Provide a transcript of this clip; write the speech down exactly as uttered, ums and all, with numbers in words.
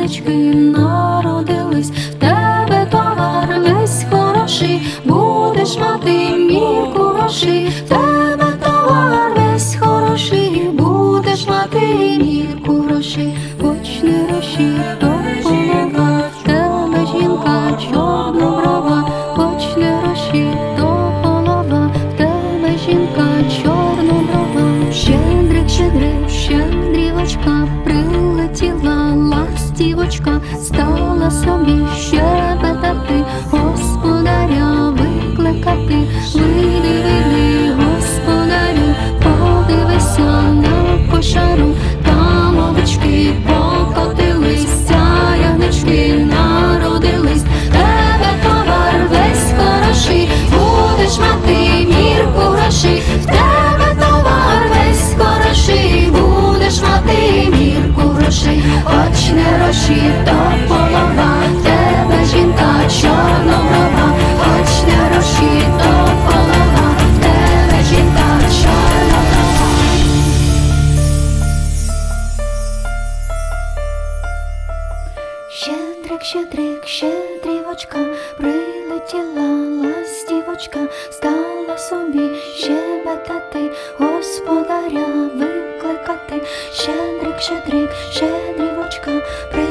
щедрівочки народились, в тебе товар весь хороший, будеш мати мірку грошей, в тебе товар весь хороший, будеш мати мірку грошей. Хоч не гроші, то полова, в тебе жінка чорноброва, хоч не гроші, то полова, в тебе жінка чорноброва. Щедрик, щедрик, щедрівочка, прилетіла ластівочка, стала собі щебетати, господаря викликати. Вийди, вийди, господарю, подивися на кошару, там овечки покотились, а ягнички народились, тебе товар весь хороший, будеш мати мірку грошей, в тебе товар весь хороший, будеш мати мірку грошей. Хоч не гроші, то полова, в тебе жінка чорноброва, хоч не гроші, то полова, в тебе жінка чорноброва. Щедрик, щедрик, щедрівочка, прилетіла ластівочка, стала собі щебетати, господаря викликати. Щедрик, щедрик, щедрівочка, прилетіла